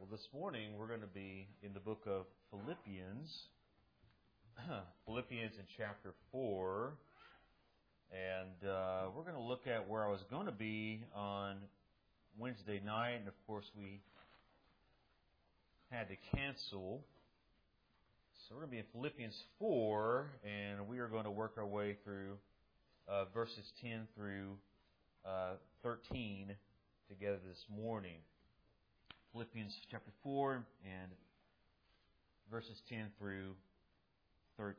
This morning we're going to be in the book of Philippians. Philippians in chapter 4. And we're going to look at where I was going to be on Wednesday night. And of course we had to cancel. So we're going to be in Philippians 4. And we are going to work our way through verses 10 through 13 together this morning. Philippians chapter 4 and verses 10 through 13.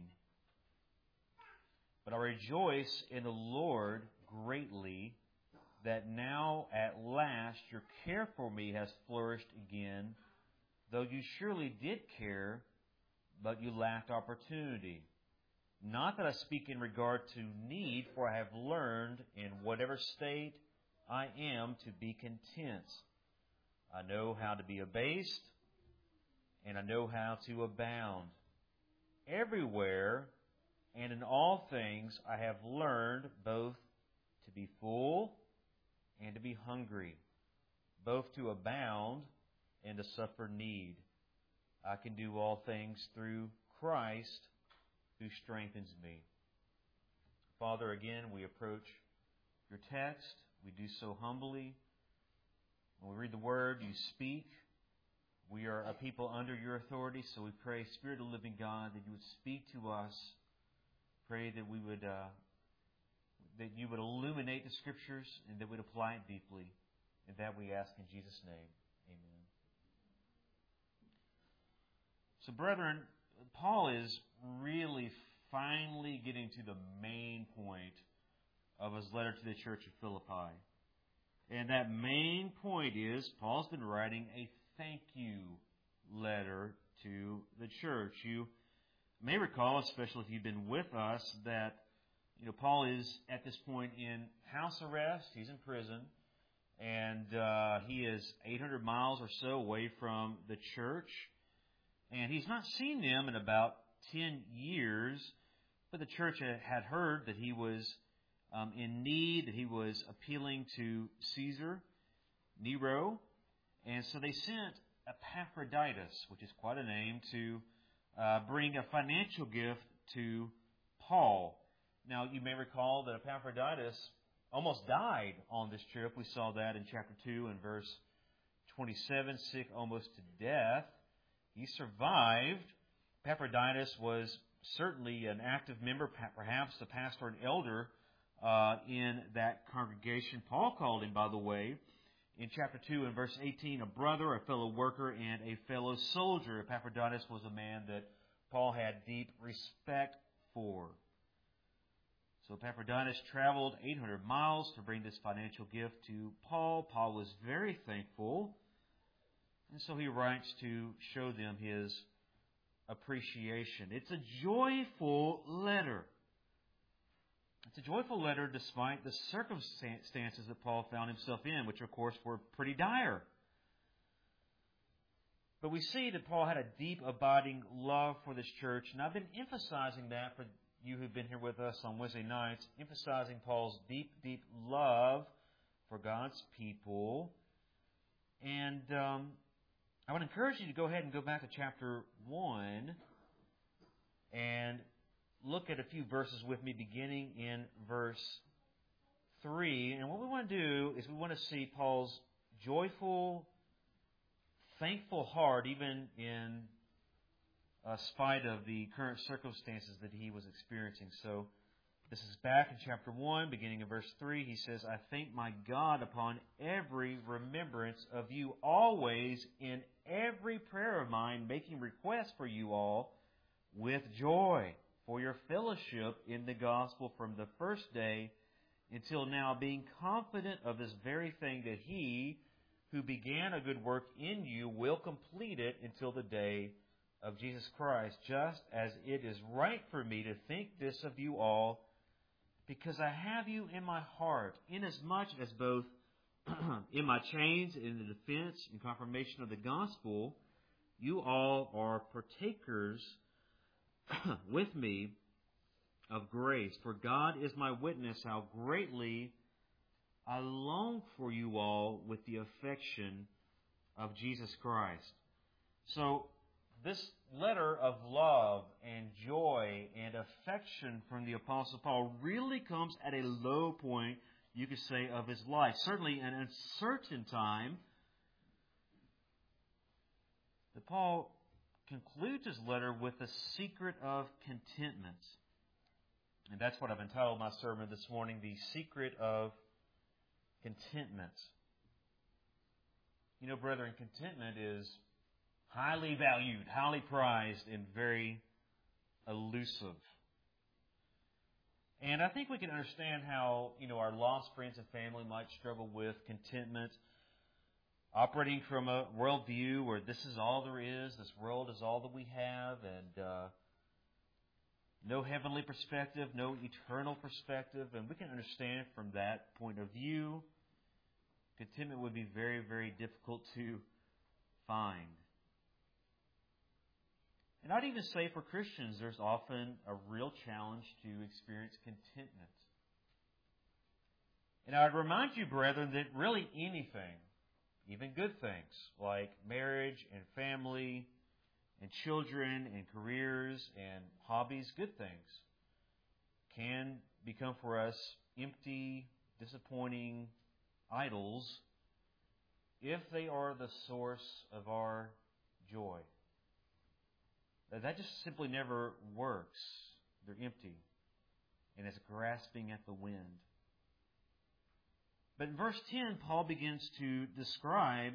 But I rejoice in the Lord greatly that now at last your care for me has flourished again, though you surely did care, but you lacked opportunity. Not that I speak in regard to need, for I have learned in whatever state I am to be content. I know how to be abased, and I know how to abound. Everywhere and in all things I have learned both to be full and to be hungry, both to abound and to suffer need. I can do all things through Christ who strengthens me. Father, again, we approach your text. We do so humbly. When we read the Word, you speak. We are a people under your authority, so we pray, Spirit of the living God, that you would speak to us. Pray that we would, that you would illuminate the Scriptures and that we'd apply it deeply. And that we ask in Jesus' name. Amen. So, brethren, Paul is really finally getting to the main point of his letter to the church of Philippi. And that main point is, Paul's been writing a thank you letter to the church. You may recall, especially if you've been with us, that Paul is at this point in house arrest. He's in prison. And he is 800 miles or so away from the church. And he's not seen them in about 10 years. But the church had heard that he was in need, that he was appealing to Caesar, Nero. And so they sent Epaphroditus, which is quite a name, to bring a financial gift to Paul. Now, you may recall that Epaphroditus almost died on this trip. We saw that in chapter 2 and verse 27, sick almost to death. He survived. Epaphroditus was certainly an active member, perhaps a pastor and elder in that congregation. Paul called him, by the way, in chapter 2 and verse 18, a brother, a fellow worker, and a fellow soldier. Epaphroditus was a man that Paul had deep respect for. So Epaphroditus traveled 800 miles to bring this financial gift to Paul. Paul was very thankful. And so he writes to show them his appreciation. It's a joyful letter. It's a joyful letter despite the circumstances that Paul found himself in, which of course were pretty dire. But we see that Paul had a deep, abiding love for this church, and I've been emphasizing that for you who've been here with us on Wednesday nights, emphasizing Paul's deep, deep love for God's people. And I would encourage you to go ahead and go back to chapter 1 and look at a few verses with me, beginning in verse 3. And what we want to do is we want to see Paul's joyful, thankful heart, even in spite of the current circumstances that he was experiencing. So this is back in chapter 1, beginning in verse 3. He says, I thank my God upon every remembrance of you always in every prayer of mine, making request for you all with joy for your fellowship in the gospel from the first day until now, being confident of this very thing, that he who began a good work in you will complete it until the day of Jesus Christ, just as it is right for me to think this of you all, because I have you in my heart, inasmuch as both in my chains, in the defense and confirmation of the gospel, you all are partakers with me of grace. For God is my witness how greatly I long for you all with the affection of Jesus Christ. So this letter of love and joy and affection from the Apostle Paul really comes at a low point, you could say, of his life. Certainly an uncertain time. But Paul concludes his letter with the secret of contentment. And that's what I've entitled my sermon this morning, The Secret of Contentment. You know, brethren, contentment is highly valued, highly prized, and very elusive. And I think we can understand how, our lost friends and family might struggle with contentment, operating from a worldview where this is all there is, this world is all that we have, and no heavenly perspective, no eternal perspective. And we can understand from that point of view, contentment would be very, very difficult to find. And I'd even say for Christians, there's often a real challenge to experience contentment. And I'd remind you, brethren, that really anything, even good things like marriage and family and children and careers and hobbies, good things, can become for us empty, disappointing idols if they are the source of our joy. That just simply never works. They're empty, and it's grasping at the wind. But in verse 10, Paul begins to describe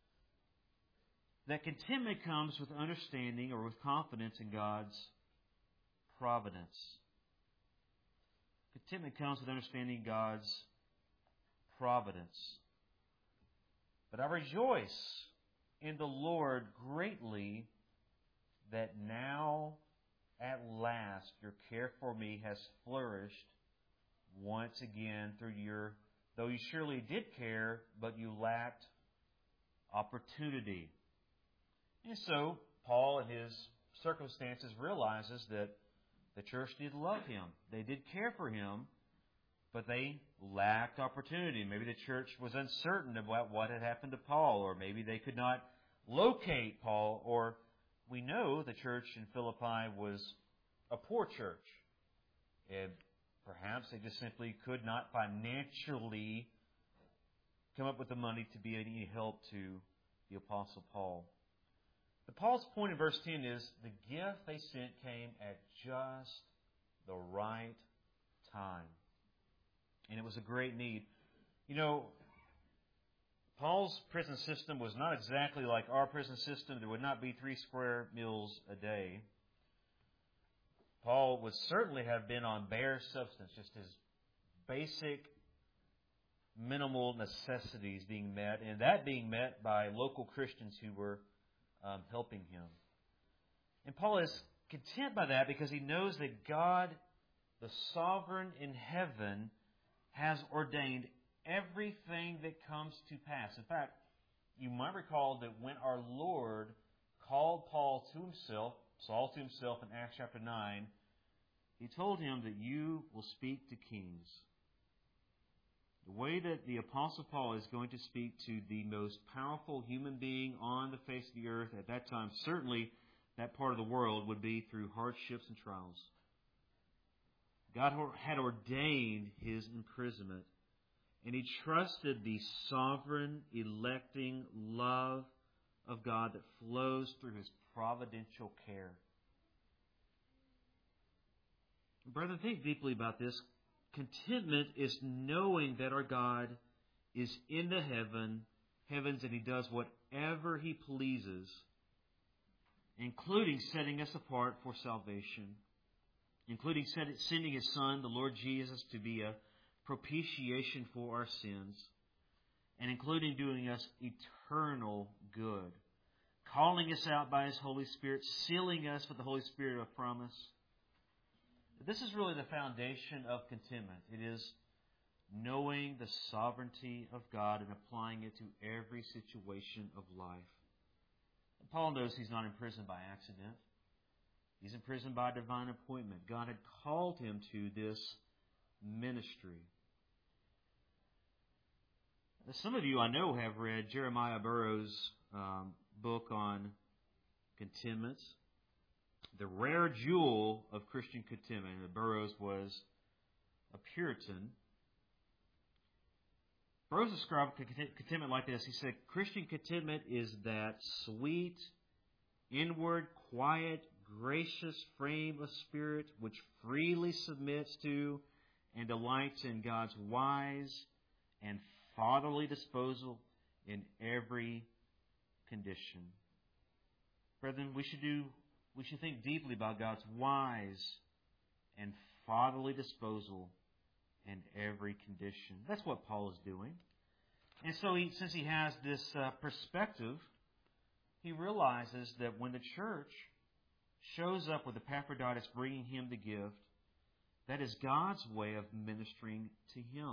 that contentment comes with understanding or with confidence in God's providence. Contentment comes with understanding God's providence. But I rejoice in the Lord greatly that now, at last, your care for me has flourished once again through though you surely did care, but you lacked opportunity. And so, Paul, in his circumstances, realizes that the church did love him. They did care for him, but they lacked opportunity. Maybe the church was uncertain about what had happened to Paul, or maybe they could not locate Paul, or we know the church in Philippi was a poor church. And perhaps they just simply could not financially come up with the money to be any help to the Apostle Paul. But Paul's point in verse 10 is the gift they sent came at just the right time. And it was a great need. Paul's prison system was not exactly like our prison system. There would not be 3 square meals a day. Paul would certainly have been on bare substance, just his basic minimal necessities being met, and that being met by local Christians who were helping him. And Paul is content by that because he knows that God, the sovereign in heaven, has ordained everything that comes to pass. In fact, you might recall that when our Lord called Saul to himself in Acts chapter 9, He told him that you will speak to kings. The way that the Apostle Paul is going to speak to the most powerful human being on the face of the earth at that time, certainly that part of the world, would be through hardships and trials. God had ordained his imprisonment, and he trusted the sovereign, electing love of God that flows through his providential care. Brethren, think deeply about this. Contentment is knowing that our God is in the heavens and he does whatever he pleases, including setting us apart for salvation, including sending his Son, the Lord Jesus, to be a propitiation for our sins, and including doing us eternal good, calling us out by his Holy Spirit, sealing us with the Holy Spirit of promise. This is really the foundation of contentment. It is knowing the sovereignty of God and applying it to every situation of life. And Paul knows he's not imprisoned by accident. He's imprisoned by divine appointment. God had called him to this ministry. Some of you I know have read Jeremiah Burroughs' book on contentment, the rare jewel of Christian contentment. Burroughs was a Puritan. Burroughs described contentment like this. He said, Christian contentment is that sweet, inward, quiet, gracious frame of spirit which freely submits to and delights in God's wise and fatherly disposal in every condition. Brethren, we should think deeply about God's wise and fatherly disposal in every condition. That's what Paul is doing. And so since he has this perspective, he realizes that when the church shows up with Epaphroditus bringing him the gift, that is God's way of ministering to him.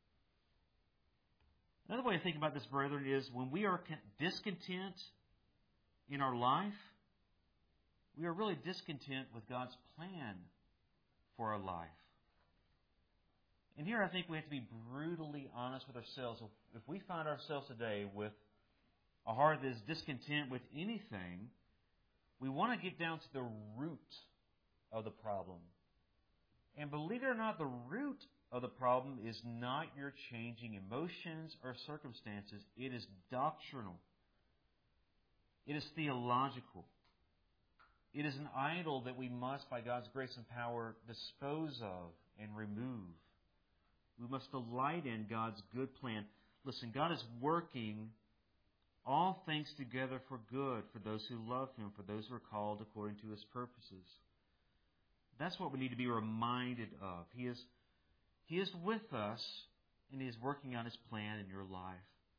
Another way to think about this, brethren, is when we are discontent in our life, we are really discontent with God's plan for our life. And here I think we have to be brutally honest with ourselves. If we find ourselves today with a heart that is discontent with anything, we want to get down to the root of the problem. And believe it or not, the root of the problem is not your changing emotions or circumstances. It is doctrinal. It is theological. It is an idol that we must, by God's grace and power, dispose of and remove. We must delight in God's good plan. Listen, God is working all things together for good for those who love Him, for those who are called according to His purposes. That's what we need to be reminded of. He is with us, and He is working on His plan in your life.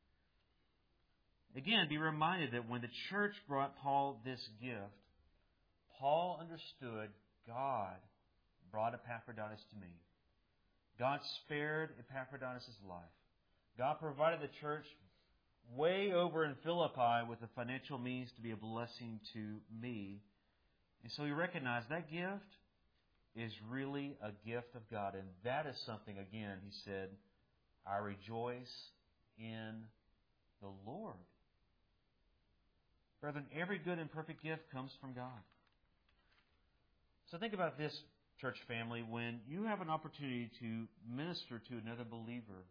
Again, be reminded that when the church brought Paul this gift, Paul understood God brought Epaphroditus to me. God spared Epaphroditus' life. God provided the church way over in Philippi with the financial means to be a blessing to me. And so he recognized that gift is really a gift of God. And that is something, again, he said, I rejoice in the Lord. Brethren, every good and perfect gift comes from God. So think about this, church family, when you have an opportunity to minister to another believer,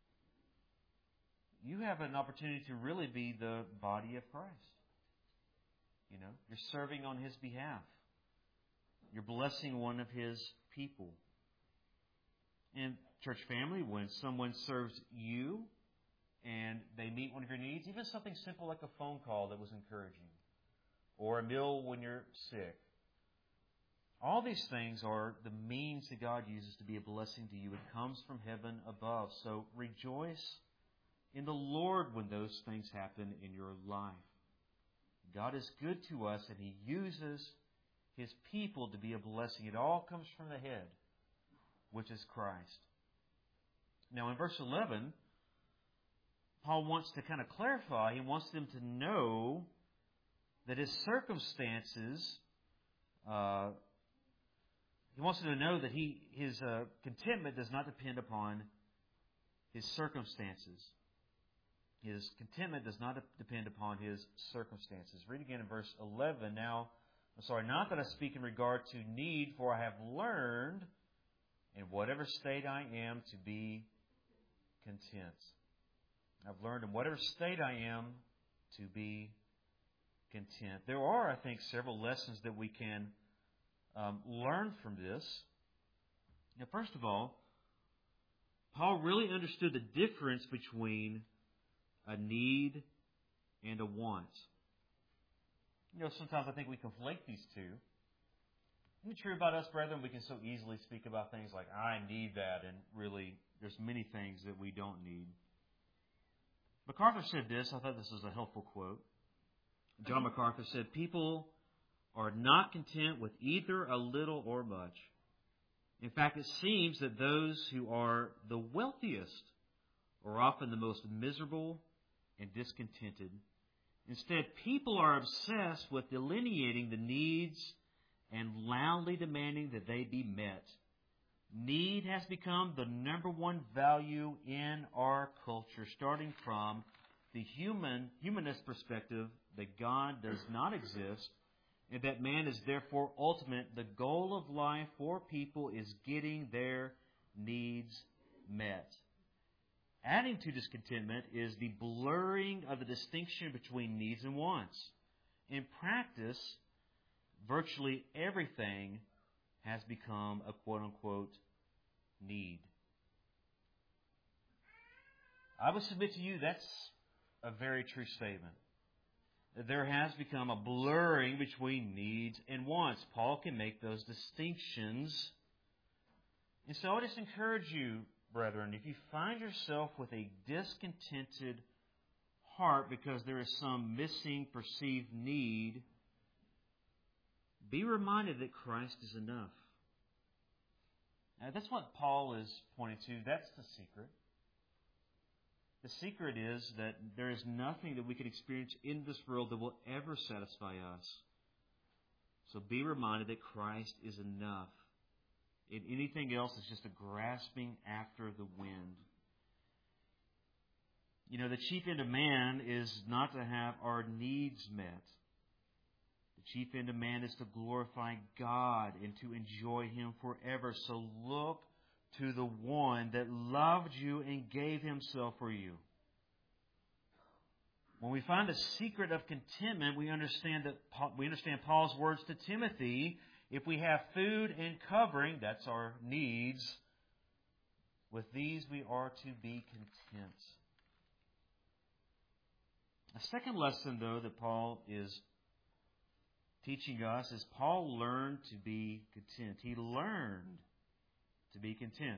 you have an opportunity to really be the body of Christ. You know, you're serving on His behalf. You're blessing one of His people. And church family, when someone serves you and they meet one of your needs, even something simple like a phone call that was encouraging, or a meal when you're sick, all these things are the means that God uses to be a blessing to you. It comes from heaven above. So rejoice in the Lord when those things happen in your life. God is good to us, and He uses His people to be a blessing. It all comes from the head, which is Christ. Now in verse 11, Paul wants to kind of clarify. He wants them to know that his circumstances... He wants them to know that his contentment does not depend upon his circumstances. His contentment does not depend upon his circumstances. Read again in verse 11. Now, not that I speak in regard to need, for I have learned in whatever state I am to be content. I've learned in whatever state I am to be content. There are, I think, several lessons that we can learn from this. Now, first of all, Paul really understood the difference between a need and a want. You know, sometimes I think we conflate these two. Isn't it true about us, brethren? We can so easily speak about things like, I need that, and really, there's many things that we don't need. MacArthur said this. I thought this was a helpful quote. John MacArthur said, people are not content with either a little or much. In fact, it seems that those who are the wealthiest are often the most miserable and discontented. Instead, people are obsessed with delineating the needs and loudly demanding that they be met. Need has become the number one value in our culture, starting from the humanist perspective that God does not exist and that man is therefore ultimate. The goal of life for people is getting their needs met. Adding to discontentment is the blurring of the distinction between needs and wants. In practice, virtually everything has become a quote-unquote need. I would submit to you that's a very true statement. There has become a blurring between needs and wants. Paul can make those distinctions. And so I just encourage you, brethren, if you find yourself with a discontented heart because there is some missing perceived need, be reminded that Christ is enough. Now, that's what Paul is pointing to. That's the secret. The secret is that there is nothing that we can experience in this world that will ever satisfy us. So be reminded that Christ is enough. And anything else is just a grasping after the wind. You know, the chief end of man is not to have our needs met. The chief end of man is to glorify God and to enjoy Him forever. So look to the one that loved you and gave Himself for you. When we find the secret of contentment, we understand Paul's words to Timothy. If we have food and covering, that's our needs, with these we are to be content. A second lesson, though, that Paul is teaching us is Paul learned to be content. He learned to be content.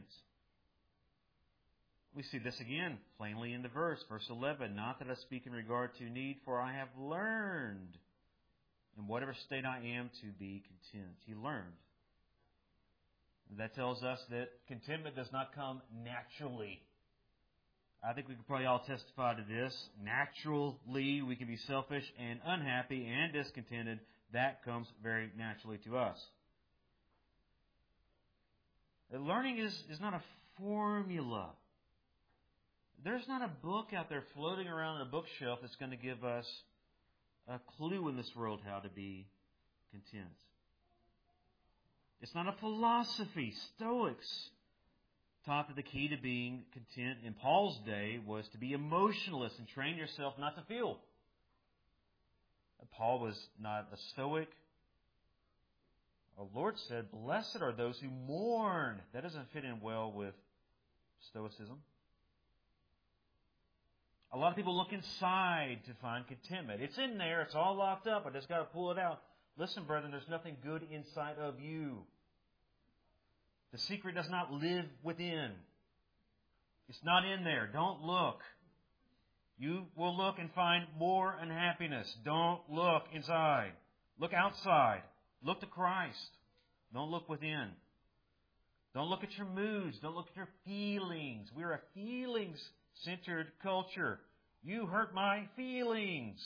We see this again plainly in the verse, verse 11. Not that I speak in regard to need, for I have learned in whatever state I am to be content. He learned. That tells us that contentment does not come naturally. I think we could probably all testify to this. Naturally, we can be selfish and unhappy and discontented. That comes very naturally to us. Learning is not a formula. There's not a book out there floating around on a bookshelf that's going to give us a clue in this world how to be content. It's not a philosophy. Stoics taught that the key to being content in Paul's day was to be emotionless and train yourself not to feel. Paul was not a Stoic. Our Lord said, "Blessed are those who mourn." That doesn't fit in well with Stoicism. A lot of people look inside to find contentment. It's in there. It's all locked up. I just got to pull it out. Listen, brethren, there's nothing good inside of you. The secret does not live within. It's not in there. Don't look. You will look and find more unhappiness. Don't look inside. Look outside. Look to Christ. Don't look within. Don't look at your moods. Don't look at your feelings. We're a feelings-centered culture. You hurt my feelings.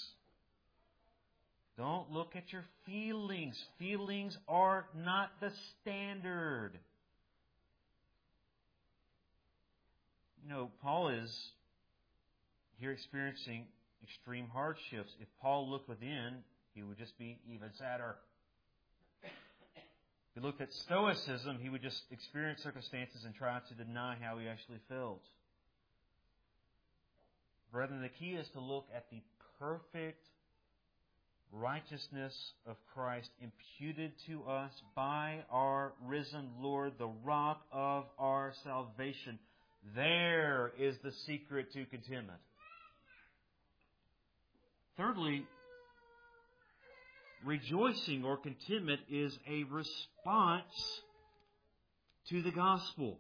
Don't look at your feelings. Feelings are not the standard. You know, Paul is here experiencing extreme hardships. If Paul looked within, he would just be even sadder. If he looked at Stoicism, he would just experience circumstances and try to deny how he actually felt. Brethren, the key is to look at the perfect righteousness of Christ imputed to us by our risen Lord, the rock of our salvation. There is the secret to contentment. Thirdly, rejoicing or contentment is a response to the gospel.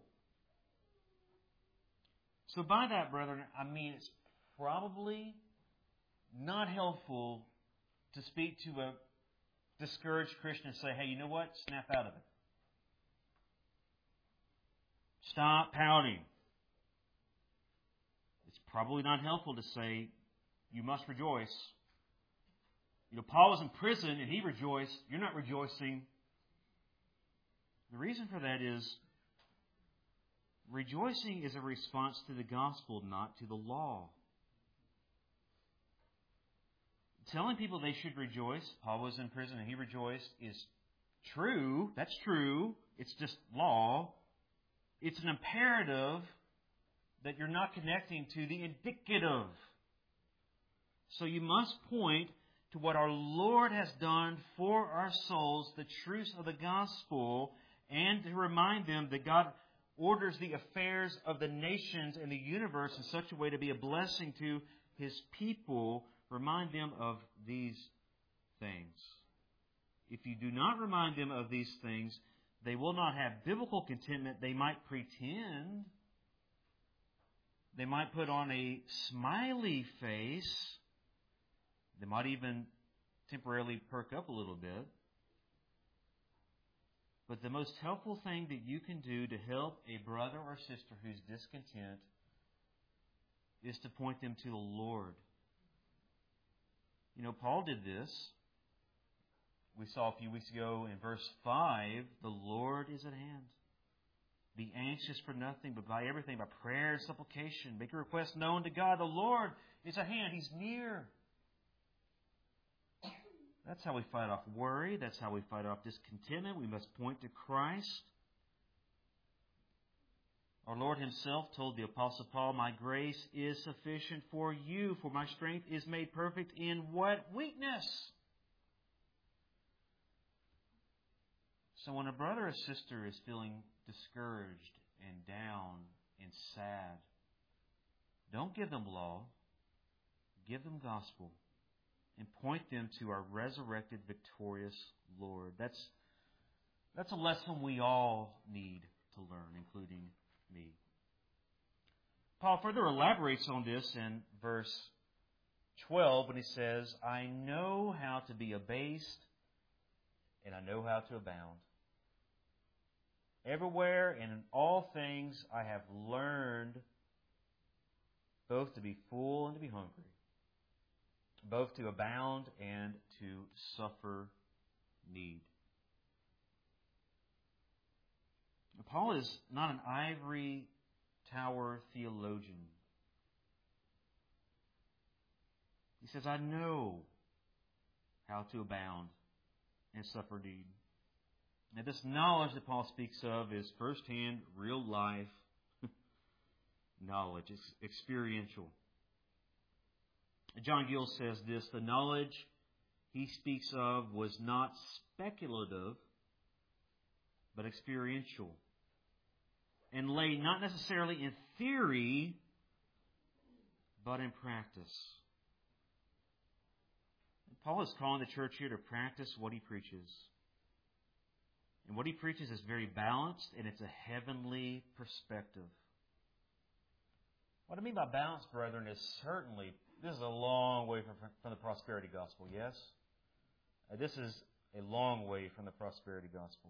So by that, brethren, I mean it's probably not helpful to speak to a discouraged Christian and say, hey, you know what? Snap out of it. Stop pouting. It's probably not helpful to say, you must rejoice. You know, Paul was in prison and he rejoiced. You're not rejoicing. The reason for that is rejoicing is a response to the gospel, not to the law. Telling people they should rejoice, Paul was in prison and he rejoiced, is true. That's true. It's just law. It's an imperative that you're not connecting to the indicative. So you must point to what our Lord has done for our souls, the truths of the gospel, and to remind them that God orders the affairs of the nations and the universe in such a way to be a blessing to His people. Remind them of these things. If you do not remind them of these things, they will not have biblical contentment. They might pretend. They might put on a smiley face. They might even temporarily perk up a little bit. But the most helpful thing that you can do to help a brother or sister who's discontent is to point them to the Lord. You know, Paul did this. We saw a few weeks ago in verse 5, the Lord is at hand. Be anxious for nothing, but by everything, by prayer and supplication, make your request known to God. The Lord is at hand. He's near. That's how we fight off worry. That's how we fight off discontentment. We must point to Christ. Our Lord Himself told the Apostle Paul, my grace is sufficient for you, for my strength is made perfect in what? Weakness. So when a brother or sister is feeling discouraged and down and sad, don't give them law. Give them gospel. And point them to our resurrected, victorious Lord. That's a lesson we all need to learn, including me. Paul further elaborates on this in verse 12 when he says, I know how to be abased and I know how to abound. Everywhere and in all things I have learned both to be full and to be hungry, both to abound and to suffer need. Paul is not an ivory tower theologian. He says, I know how to abound and suffer need. Now, this knowledge that Paul speaks of is firsthand, real life knowledge. It's experiential. John Gill says this, the knowledge he speaks of was not speculative, but experiential, and lay not necessarily in theory, but in practice. Paul is calling the church here to practice what he preaches. And what he preaches is very balanced, and it's a heavenly perspective. What I mean by balanced, brethren, is certainly, this is a long way from the prosperity gospel, yes? This is a long way from the prosperity gospel.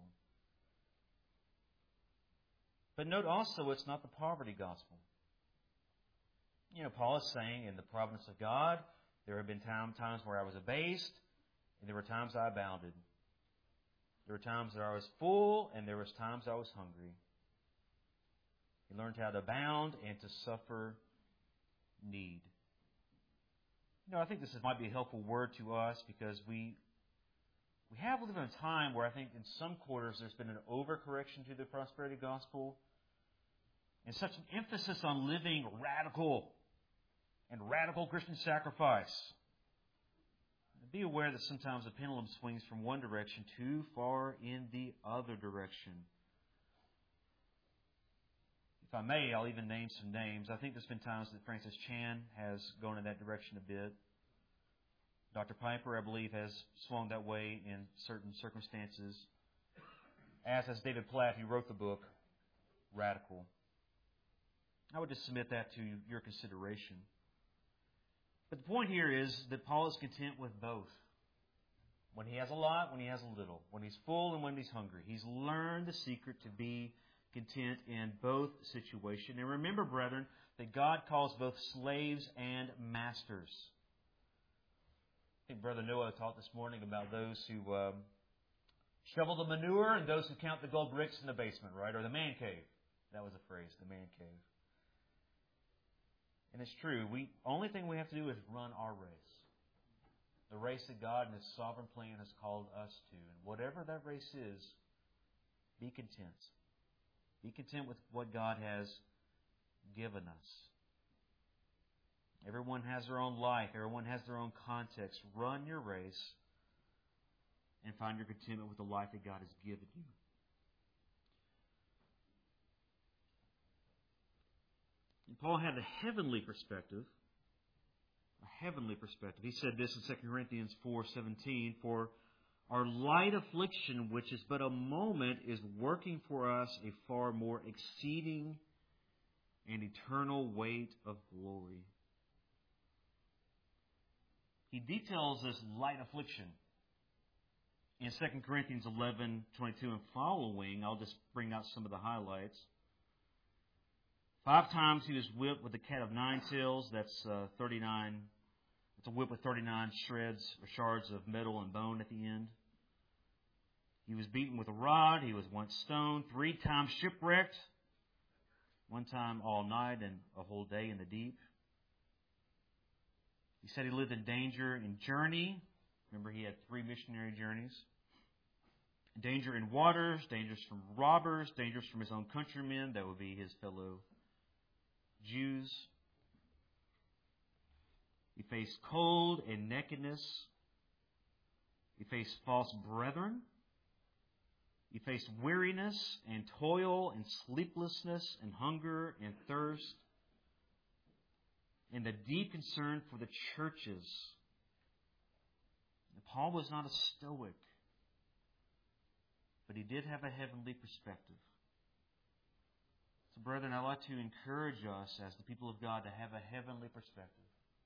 But note also, it's not the poverty gospel. You know, Paul is saying, in the providence of God, there have been times where I was abased, and there were times I abounded. There were times that I was full, and there was times I was hungry. He learned how to abound and to suffer need. You know, I think this might be a helpful word to us because we have lived in a time where I think in some quarters there's been an overcorrection to the prosperity gospel and such an emphasis on living radical and radical Christian sacrifice. Be aware that sometimes the pendulum swings from one direction too far in the other direction. If I may, I'll even name some names. I think there's been times that Francis Chan has gone in that direction a bit. Dr. Piper, I believe, has swung that way in certain circumstances. As has David Platt, who wrote the book, Radical. I would just submit that to your consideration. But the point here is that Paul is content with both. When he has a lot, when he has a little. When he's full and when he's hungry. He's learned the secret to be content in both situations. And remember, brethren, that God calls both slaves and masters. I think Brother Noah taught this morning about those who shovel the manure and those who count the gold bricks in the basement, right? Or the man cave. That was a phrase, the man cave. And it's true. Only thing we have to do is run our race. The race that God in His sovereign plan has called us to. And whatever that race is, be content. Be content with what God has given us. Everyone has their own life. Everyone has their own context. Run your race and find your contentment with the life that God has given you. And Paul had a heavenly perspective. A heavenly perspective. He said this in 2 Corinthians 4:17, "For our light affliction, which is but a moment, is working for us a far more exceeding and eternal weight of glory." He details this light affliction in 2 Corinthians 11:22 and following. I'll just bring out some of the highlights. 5 times he was whipped with a cat of 9 tails. That's 39. It's a whip with 39 shreds or shards of metal and bone at the end. He was beaten with a rod. He was once stoned. 3 times shipwrecked. 1 time all night and a whole day in the deep. He said he lived in danger in journey. Remember, he had 3 missionary journeys. Danger in waters, dangers from robbers, dangers from his own countrymen, that would be his fellow Jews. He faced cold and nakedness. He faced false brethren. He faced weariness and toil and sleeplessness and hunger and thirst and the deep concern for the churches. And Paul was not a stoic, but he did have a heavenly perspective. So, brethren, I'd like to encourage us as the people of God to have a heavenly perspective.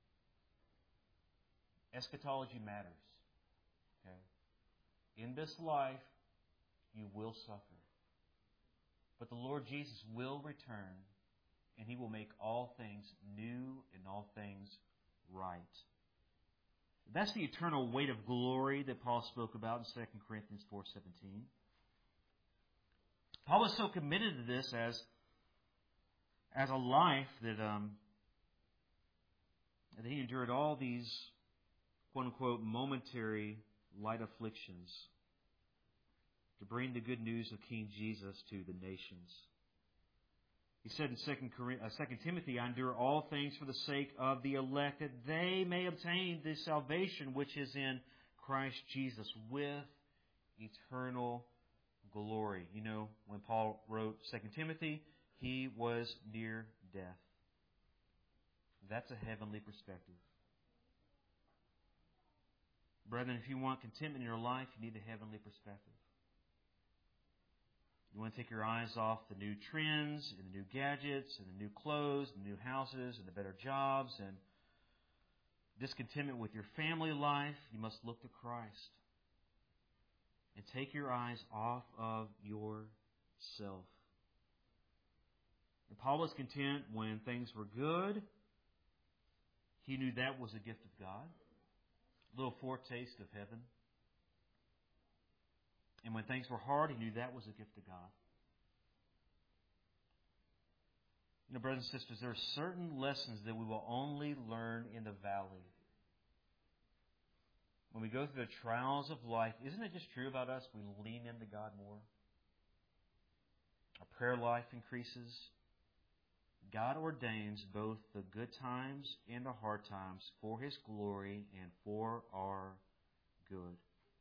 Eschatology matters. Okay? In this life, you will suffer. But the Lord Jesus will return, and He will make all things new and all things right. That's the eternal weight of glory that Paul spoke about in 2 Corinthians 4:17. Paul was so committed to this as a life that he endured all these quote-unquote momentary light afflictions to bring the good news of King Jesus to the nations. He said in 2 Timothy, "I endure all things for the sake of the elect, that they may obtain the salvation which is in Christ Jesus with eternal glory." You know, when Paul wrote 2 Timothy, he was near death. That's a heavenly perspective. Brethren, if you want contentment in your life, you need a heavenly perspective. You want to take your eyes off the new trends and the new gadgets and the new clothes and the new houses and the better jobs and discontentment with your family life. You must look to Christ and take your eyes off of yourself. And Paul was content when things were good. He knew that was a gift of God. A little foretaste of heaven. And when things were hard, he knew that was a gift of God. You know, brothers and sisters, there are certain lessons that we will only learn in the valley. When we go through the trials of life, isn't it just true about us? We lean into God more. Our prayer life increases. God ordains both the good times and the hard times for His glory and for our good.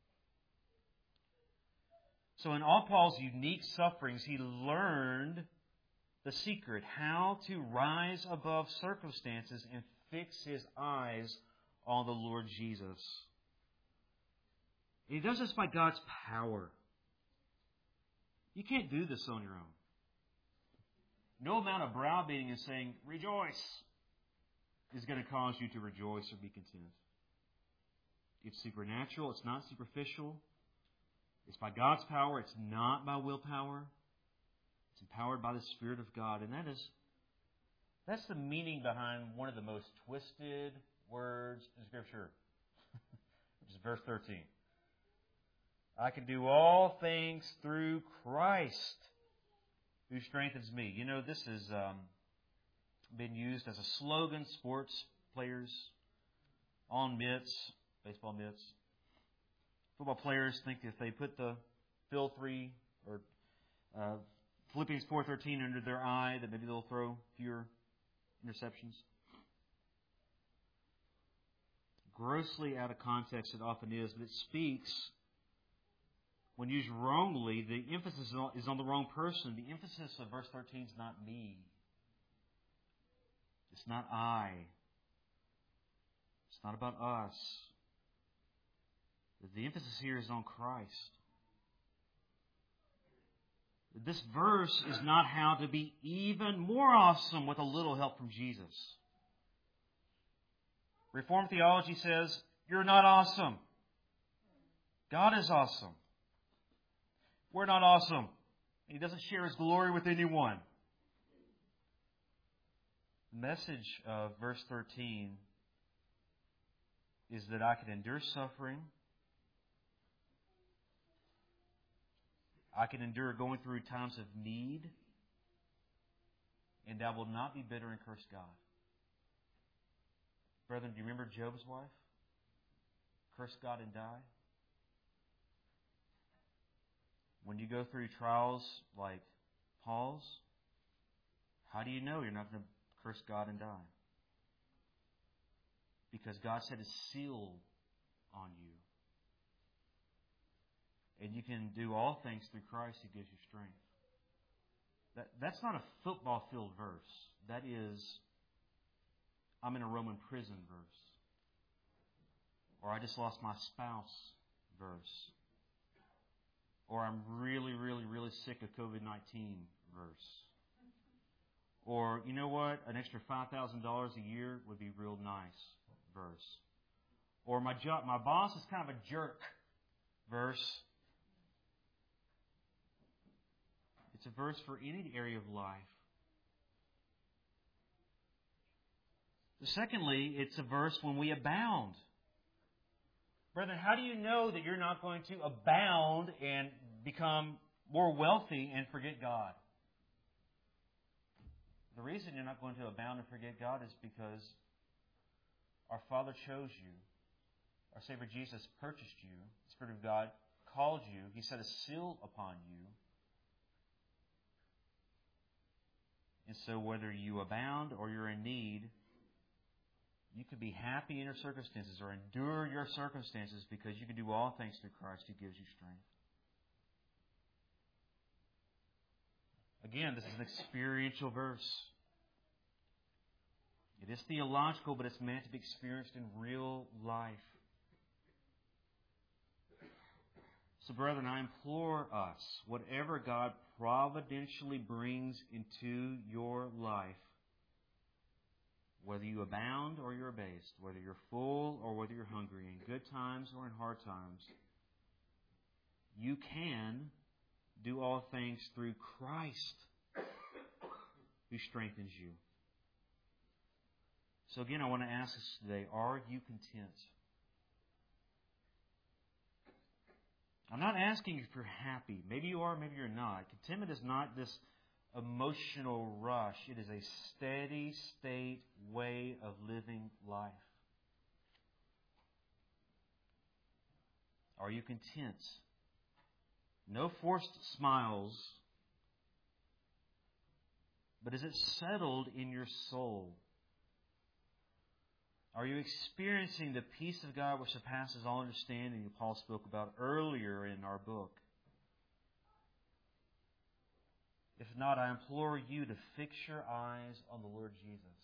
So in all Paul's unique sufferings, he learned the secret, how to rise above circumstances and fix his eyes on the Lord Jesus. And he does this by God's power. You can't do this on your own. No amount of browbeating and saying, "Rejoice," is going to cause you to rejoice or be content. It's supernatural. It's not superficial. It's by God's power. It's not by willpower. It's empowered by the Spirit of God. And that's the meaning behind one of the most twisted words in Scripture, which is verse 13. I can do all things through Christ who strengthens me. You know, this has been used as a slogan, sports players on mitts, baseball mitts. Football players think if they put the Phil 3 or Philippians 4:13 under their eye, that maybe they'll throw fewer interceptions. Grossly out of context it often is, but it speaks, when used wrongly, the emphasis is on the wrong person. The emphasis of verse 13 is not me. It's not I. It's not about us. The emphasis here is on Christ. This verse is not how to be even more awesome with a little help from Jesus. Reformed theology says, you're not awesome. God is awesome. We're not awesome. He doesn't share His glory with anyone. The message of verse 13 is that I can endure suffering. I can endure going through times of need. And I will not be bitter and curse God. Brethren, do you remember Job's wife? Curse God and die. When you go through trials like Paul's, how do you know you're not going to curse God and die? Because God set His seal on you. And you can do all things through Christ who gives you strength. That's not a football field verse. That is, I'm in a Roman prison verse. Or I just lost my spouse verse. Or I'm really, really, really sick of COVID-19 verse. Or, you know what? An extra $5,000 a year would be real nice verse. Or my boss is kind of a jerk verse. It's a verse for any area of life. Secondly, it's a verse when we abound. Brethren, how do you know that you're not going to abound and become more wealthy and forget God? The reason you're not going to abound and forget God is because our Father chose you. Our Savior Jesus purchased you. The Spirit of God called you. He set a seal upon you. And so whether you abound or you're in need, you could be happy in your circumstances or endure your circumstances because you can do all things through Christ who gives you strength. Again, this is an experiential verse. It is theological, but it's meant to be experienced in real life. So, brethren, I implore us, whatever God providentially brings into your life, whether you abound or you're abased, whether you're full or whether you're hungry, in good times or in hard times, you can do all things through Christ who strengthens you. So again, I want to ask us today, are you content? I'm not asking if you're happy. Maybe you are, maybe you're not. Contentment is not this emotional rush. It is a steady state way of living life. Are you content? No forced smiles, but is it settled in your soul? Are you experiencing the peace of God which surpasses all understanding that Paul spoke about earlier in our book? If not, I implore you to fix your eyes on the Lord Jesus.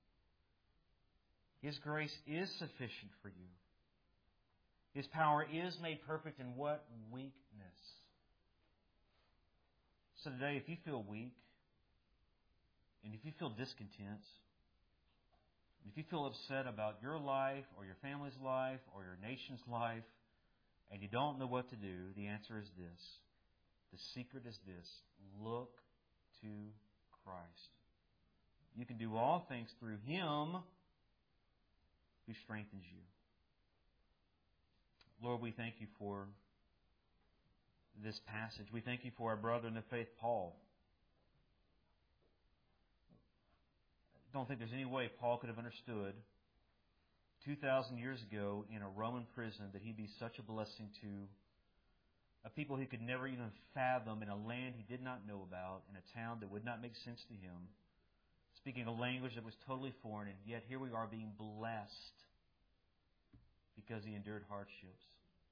His grace is sufficient for you. His power is made perfect in what? Weakness. So today, if you feel weak, and if you feel discontent, if you feel upset about your life or your family's life or your nation's life, and you don't know what to do, the answer is this. The secret is this. Look to Christ. You can do all things through Him who strengthens you. Lord, we thank You for this passage. We thank You for our brother in the faith, Paul. don't think there's any way Paul could have understood 2,000 years ago in a Roman prison that he'd be such a blessing to a people he could never even fathom, in a land he did not know about, in a town that would not make sense to him, speaking a language that was totally foreign, and yet here we are being blessed because he endured hardships.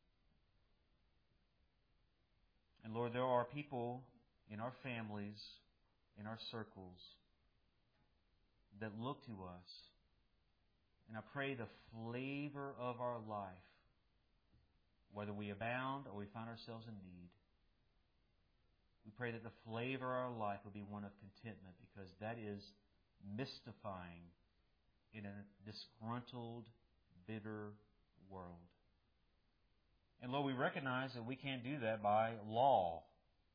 And Lord, there are people in our families, in our circles, that look to us. And I pray the flavor of our life, whether we abound or we find ourselves in need, we pray that the flavor of our life will be one of contentment, because that is mystifying in a disgruntled, bitter world. And Lord, we recognize that we can't do that by law.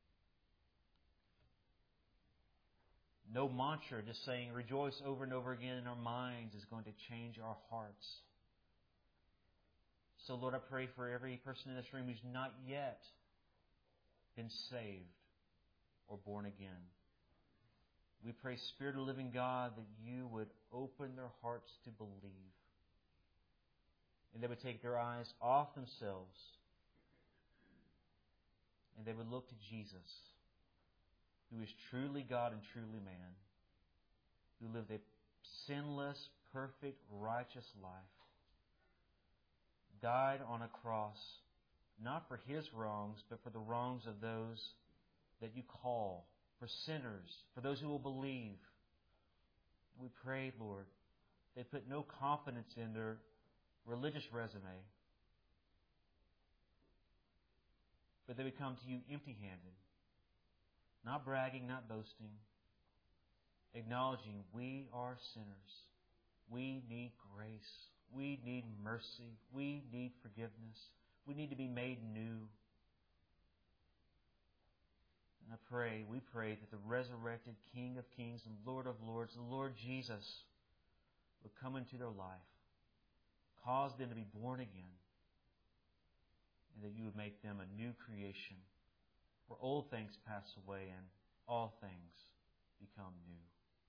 No mantra just saying rejoice over and over again in our minds is going to change our hearts. So Lord, I pray for every person in this room who's not yet been saved or born again. We pray, Spirit of the living God, that you would open their hearts to believe. And they would take their eyes off themselves. And they would look to Jesus, who is truly God and truly man, who lived a sinless, perfect, righteous life, died on a cross, not for His wrongs, but for the wrongs of those that you call, for sinners, for those who will believe. We pray, Lord, they put no confidence in their religious resume, but they would come to you empty-handed, not bragging, not boasting, acknowledging we are sinners. We need grace. We need mercy. We need forgiveness. We need to be made new. And we pray that the resurrected King of Kings and Lord of Lords, the Lord Jesus, would come into their life, cause them to be born again, and that you would make them a new creation, where old things pass away and all things become new.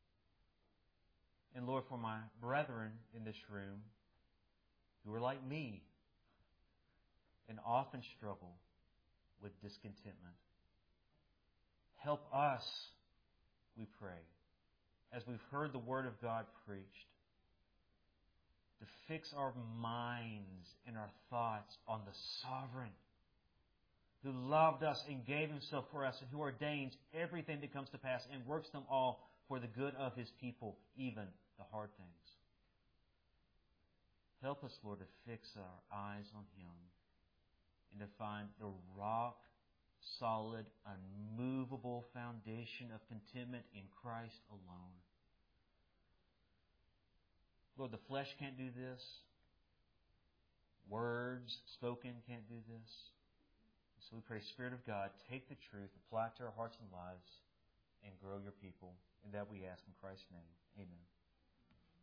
And Lord, for my brethren in this room who are like me and often struggle with discontentment, help us, we pray, as we've heard the Word of God preached, to fix our minds and our thoughts on the Sovereign who loved us and gave Himself for us, and who ordains everything that comes to pass and works them all for the good of His people, even the hard things. Help us, Lord, to fix our eyes on Him and to find the rock, solid, unmovable foundation of contentment in Christ alone. Lord, the flesh can't do this. Words spoken can't do this. So we pray, Spirit of God, take the truth, apply it to our hearts and lives, and grow your people. And that we ask in Christ's name. Amen.